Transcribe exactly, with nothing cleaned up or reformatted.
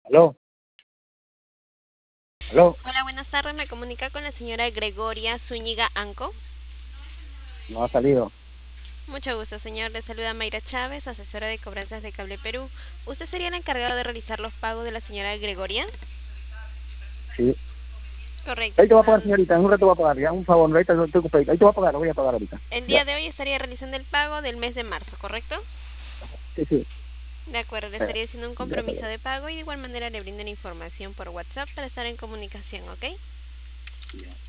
Aló, aló, Hola, buenas tardes. Me comunica con la señora Gregoria Zúñiga Anco. no ha salido. Mucho gusto, señor. Le saluda Mayra Chávez, asesora de cobranzas de Cable Perú. ¿Usted sería el encargado de realizar los pagos de la señora Gregoria? Sí. Correcto, Ahí te voy a estimado. pagar, señorita, en un rato voy a pagar, ya, un favor, ahorita no te ocupes, ahí te voy a pagar, lo voy a pagar ahorita. El Ya, día de hoy estaría realizando el pago del mes de marzo, ¿correcto? sí, sí, De acuerdo, le ya, estaría haciendo un ya, compromiso de pago y de igual manera le brindo la información por WhatsApp para estar en comunicación, ¿ok? ya.